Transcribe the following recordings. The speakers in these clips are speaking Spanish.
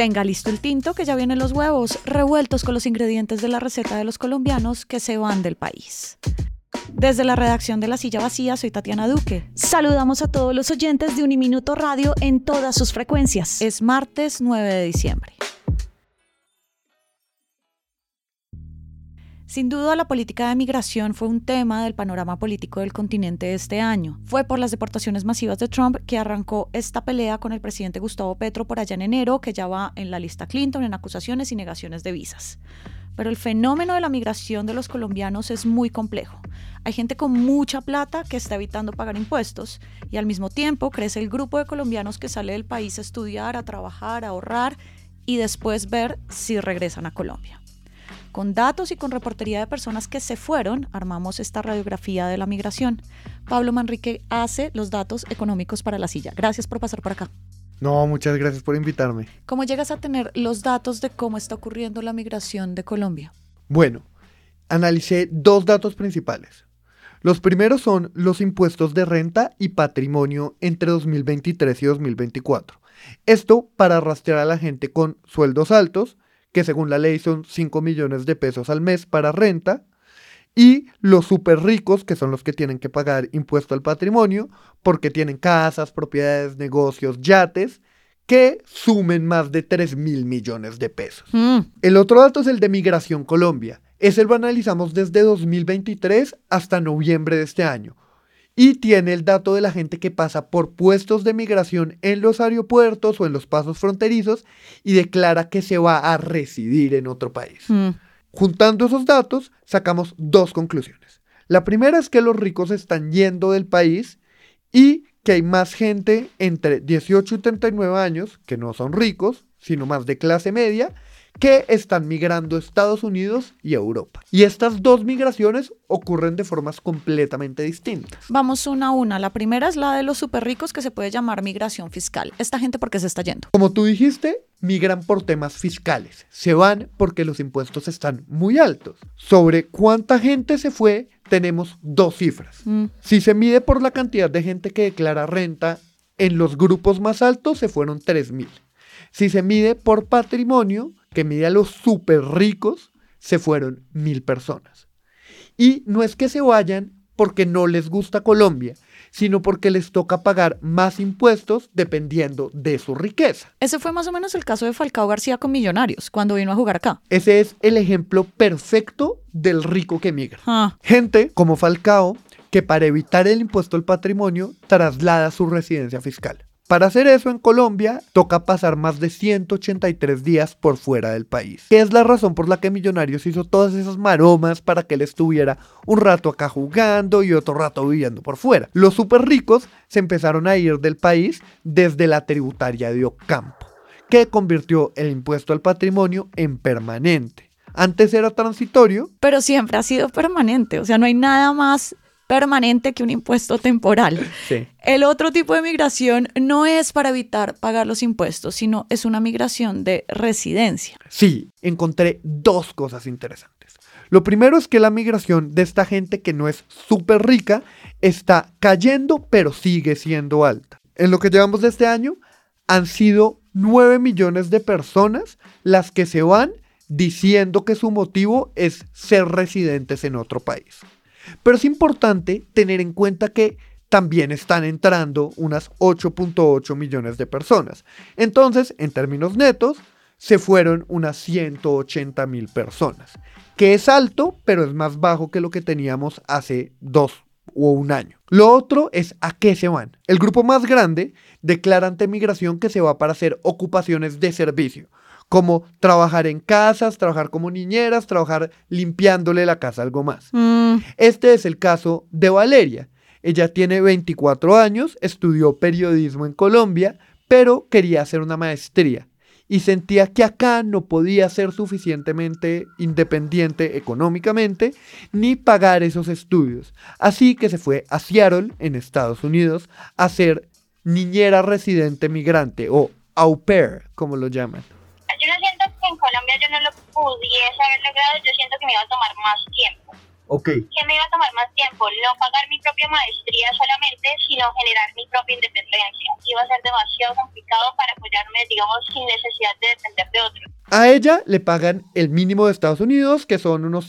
Tenga listo el tinto que ya vienen los huevos, revueltos con los ingredientes de la receta de los colombianos que se van del país. Desde la redacción de La Silla Vacía, soy Tatiana Duque. Saludamos a todos los oyentes de Uniminuto Radio en todas sus frecuencias. Es martes 9 de diciembre. Sin duda, la política de migración fue un tema del panorama político del continente este año. Fue por las deportaciones masivas de Trump que arrancó esta pelea con el presidente Gustavo Petro por allá en enero, que ya va en la lista Clinton en acusaciones y negaciones de visas. Pero el fenómeno de la migración de los colombianos es muy complejo. Hay gente con mucha plata que está evitando pagar impuestos y al mismo tiempo crece el grupo de colombianos que sale del país a estudiar, a trabajar, a ahorrar y después ver si regresan a Colombia. Con datos y con reportería de personas que se fueron, armamos esta radiografía de la migración. Pablo Manrique hace los datos económicos para La Silla. Gracias por pasar por acá. No, muchas gracias por invitarme. ¿Cómo llegas a tener los datos de cómo está ocurriendo la migración de Colombia? Bueno, analicé dos datos principales. Los primeros son los impuestos de renta y patrimonio entre 2023 y 2024. Esto para rastrear a la gente con sueldos altos, que según la ley son 5 millones de pesos al mes para renta, y los súper ricos, que son los que tienen que pagar impuesto al patrimonio, porque tienen casas, propiedades, negocios, yates, que sumen más de 3.000 millones de pesos. El otro dato es el de Migración Colombia. Ese lo analizamos desde 2023 hasta noviembre de este año. Y tiene el dato de la gente que pasa por puestos de migración en los aeropuertos o en los pasos fronterizos y declara que se va a residir en otro país. Juntando esos datos, sacamos dos conclusiones. La primera es que los ricos están yendo del país y que hay más gente entre 18 y 39 años, que no son ricos, sino más de clase media, que están migrando a Estados Unidos y a Europa. Y estas dos migraciones ocurren de formas completamente distintas. Vamos una a una. La primera es la de los súper ricos, que se puede llamar migración fiscal. ¿Esta gente por qué se está yendo? Como tú dijiste, migran por temas fiscales. Se van porque los impuestos están muy altos. Sobre cuánta gente se fue, tenemos dos cifras. Si se mide por la cantidad de gente que declara renta, en los grupos más altos se fueron 3.000. Si se mide por patrimonio, que mide a los súper ricos, se fueron 1.000 personas. Y no es que se vayan porque no les gusta Colombia, sino porque les toca pagar más impuestos dependiendo de su riqueza. Ese fue más o menos el caso de Falcao García con Millonarios, cuando vino a jugar acá. Ese es el ejemplo perfecto del rico que migra. Gente como Falcao, que para evitar el impuesto al patrimonio, traslada su residencia fiscal. Para hacer eso en Colombia, toca pasar más de 183 días por fuera del país. Que es la razón por la que Millonarios hizo todas esas maromas para que él estuviera un rato acá jugando y otro rato viviendo por fuera. Los súper ricos se empezaron a ir del país desde la tributaria de Ocampo, que convirtió el impuesto al patrimonio en permanente. Antes era transitorio, pero siempre ha sido permanente. O sea, no hay nada más permanente que un impuesto temporal. Sí. El otro tipo de migración no es para evitar pagar los impuestos, sino es una migración de residencia. Sí, encontré dos cosas interesantes. Lo primero es que la migración de esta gente que no es súper rica está cayendo, pero sigue siendo alta. En lo que llevamos de este año, han sido 9 millones de personas las que se van diciendo que su motivo es ser residentes en otro país. Pero es importante tener en cuenta que también están entrando unas 8.8 millones de personas. Entonces, en términos netos, se fueron unas 180.000 personas, que es alto, pero es más bajo que lo que teníamos hace 2 o un año. Lo otro es a qué se van. El grupo más grande declara ante migración que se va para hacer ocupaciones de servicio, como trabajar en casas, trabajar como niñeras, trabajar limpiándole la casa, algo más. Este es el caso de Valeria. Ella tiene 24 años, estudió periodismo en Colombia, pero quería hacer una maestría y sentía que acá no podía ser suficientemente independiente económicamente ni pagar esos estudios. Así que se fue a Seattle, en Estados Unidos, a ser niñera residente migrante o au pair, como lo llaman. Yo no siento que en Colombia yo no lo pudiese haber logrado, yo siento que me iba a tomar más tiempo. Ok. Que me iba a tomar más tiempo, no pagar mi propia maestría solamente, sino generar mi propia independencia. Iba a ser demasiado complicado para apoyarme, digamos, sin necesidad de depender de otros. A ella le pagan el mínimo de Estados Unidos, que son unos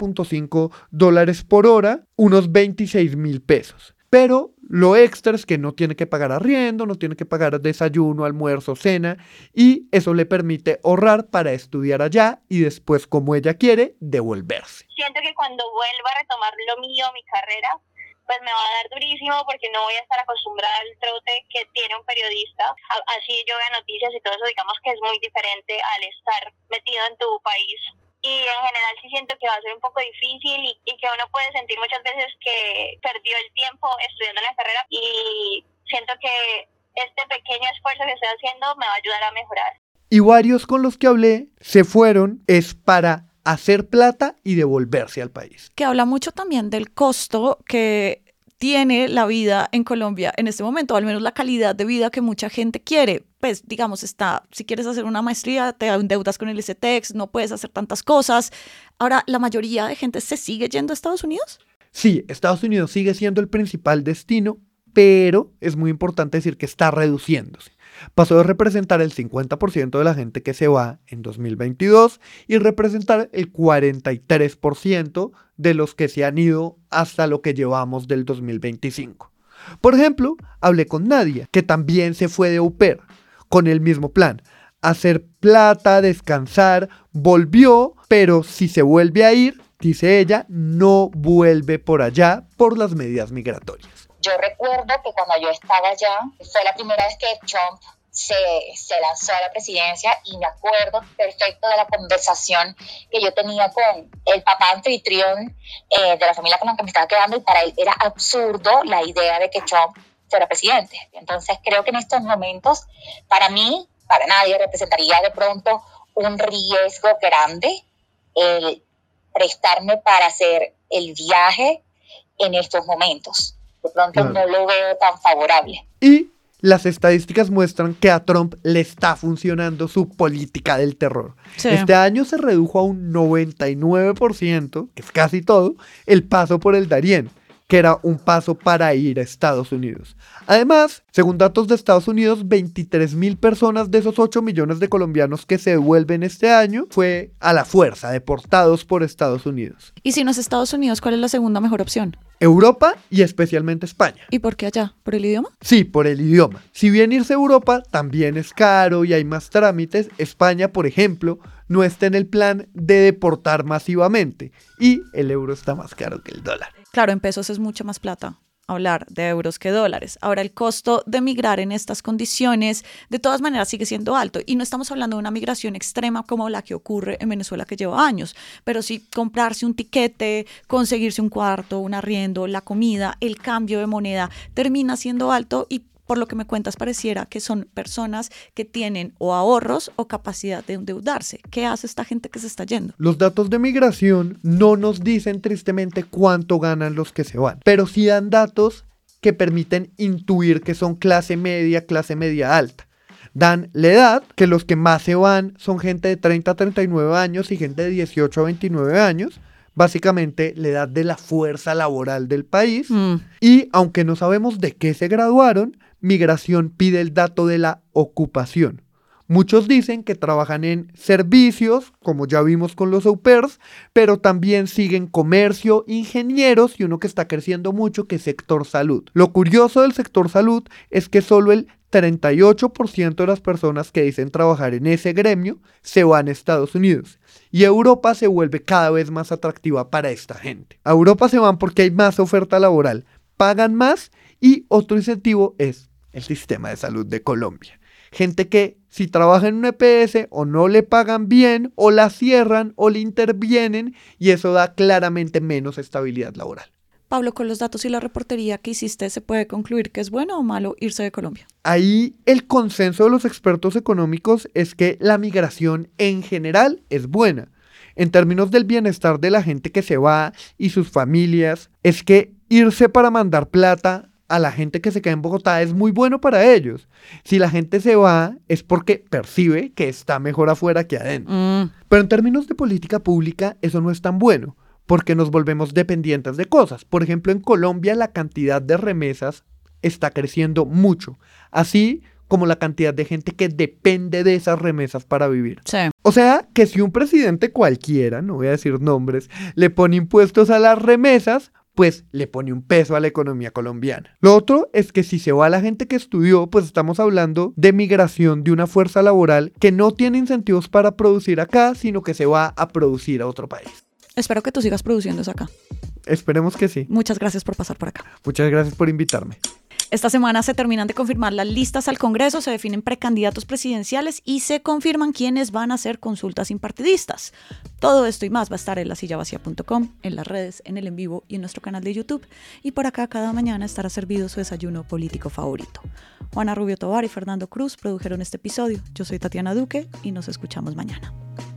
$7.5 por hora, unos 26,000 pesos. Pero lo extra es que no tiene que pagar arriendo, no tiene que pagar desayuno, almuerzo, cena, y eso le permite ahorrar para estudiar allá y después, como ella quiere, devolverse. Siento que cuando vuelva a retomar lo mío, mi carrera, pues me va a dar durísimo porque no voy a estar acostumbrada al trote que tiene un periodista. Así yo veo noticias y todo eso, digamos que es muy diferente al estar metido en tu país. Y en general sí siento que va a ser un poco difícil y que uno puede sentir muchas veces que perdió el tiempo estudiando la carrera, y siento que este pequeño esfuerzo que estoy haciendo me va a ayudar a mejorar. Y varios con los que hablé se fueron es para hacer plata y devolverse al país. Que habla mucho también del costo que tiene la vida en Colombia en este momento, o al menos la calidad de vida que mucha gente quiere. Pues, digamos, si quieres hacer una maestría, te endeudas con el ICETEX, no puedes hacer tantas cosas. Ahora, ¿la mayoría de gente se sigue yendo a Estados Unidos? Sí, Estados Unidos sigue siendo el principal destino, pero es muy importante decir que está reduciéndose. Pasó de representar el 50% de la gente que se va en 2022 y representar el 43% de los que se han ido hasta lo que llevamos del 2025. Por ejemplo, hablé con Nadia, que también se fue de au pair, con el mismo plan: hacer plata, descansar, volvió, pero si se vuelve a ir, dice ella, no vuelve por allá por las medidas migratorias. Yo recuerdo que cuando yo estaba allá, fue la primera vez que Trump se lanzó a la presidencia, y me acuerdo perfecto de la conversación que yo tenía con el papá anfitrión de la familia con la que me estaba quedando, y para él era absurdo la idea de que Trump fuera presidente. Entonces creo que en estos momentos, para mí, para nadie, representaría de pronto un riesgo grande el prestarme para hacer el viaje en estos momentos. De pronto no lo veo tan favorable. Y las estadísticas muestran que a Trump le está funcionando su política del terror. Sí. Este año se redujo a un 99%, que es casi todo, el paso por el Darién, que era un paso para ir a Estados Unidos. Además, según datos de Estados Unidos, 23,000 personas de esos 8 millones de colombianos que se devuelven este año fue a la fuerza, deportados por Estados Unidos. Y si no es Estados Unidos, ¿cuál es la segunda mejor opción? Europa y especialmente España. ¿Y por qué allá? ¿Por el idioma? Sí, por el idioma. Si bien irse a Europa también es caro y hay más trámites, España, por ejemplo, no está en el plan de deportar masivamente y el euro está más caro que el dólar. Claro, en pesos es mucha más plata hablar de euros que dólares. Ahora, el costo de migrar en estas condiciones de todas maneras sigue siendo alto, y no estamos hablando de una migración extrema como la que ocurre en Venezuela, que lleva años, pero sí comprarse un tiquete, conseguirse un cuarto, un arriendo, la comida, el cambio de moneda termina siendo alto, y por lo que me cuentas pareciera que son personas que tienen o ahorros o capacidad de endeudarse. ¿Qué hace esta gente que se está yendo? Los datos de migración no nos dicen tristemente cuánto ganan los que se van, pero sí dan datos que permiten intuir que son clase media alta. Dan la edad, que los que más se van son gente de 30 a 39 años y gente de 18 a 29 años, básicamente la edad de la fuerza laboral del país. Y aunque no sabemos de qué se graduaron, Migración pide el dato de la ocupación. Muchos dicen que trabajan en servicios, como ya vimos con los au pairs, pero también siguen comercio, ingenieros y uno que está creciendo mucho, que es sector salud. Lo curioso del sector salud es que solo el 38% de las personas que dicen trabajar en ese gremio se van a Estados Unidos. Y Europa se vuelve cada vez más atractiva para esta gente. A Europa se van porque hay más oferta laboral, pagan más, y otro incentivo es el sistema de salud de Colombia. Gente que si trabaja en un EPS o no le pagan bien, o la cierran o le intervienen, y eso da claramente menos estabilidad laboral. Pablo, con los datos y la reportería que hiciste, ¿se puede concluir que es bueno o malo irse de Colombia? Ahí el consenso de los expertos económicos es que la migración en general es buena. En términos del bienestar de la gente que se va y sus familias, es que irse para mandar plata a la gente que se queda en Bogotá es muy bueno para ellos. Si la gente se va es porque percibe que está mejor afuera que adentro. Pero en términos de política pública eso no es tan bueno, porque nos volvemos dependientes de cosas. Por ejemplo, en Colombia la cantidad de remesas está creciendo mucho, así como la cantidad de gente que depende de esas remesas para vivir. Sí. O sea, que si un presidente cualquiera, no voy a decir nombres, le pone impuestos a las remesas, pues le pone un peso a la economía colombiana. Lo otro es que si se va la gente que estudió, pues estamos hablando de migración de una fuerza laboral que no tiene incentivos para producir acá, sino que se va a producir a otro país. Espero que tú sigas produciendo eso acá. Esperemos que sí. Muchas gracias por pasar por acá. Muchas gracias por invitarme. Esta semana se terminan de confirmar las listas al Congreso, se definen precandidatos presidenciales y se confirman quiénes van a hacer consultas impartidistas. Todo esto y más va a estar en lasillavacia.com, en las redes, en el en vivo y en nuestro canal de YouTube. Y por acá cada mañana estará servido su desayuno político favorito. Juana Rubio Tovar y Fernando Cruz produjeron este episodio. Yo soy Tatiana Duque y nos escuchamos mañana.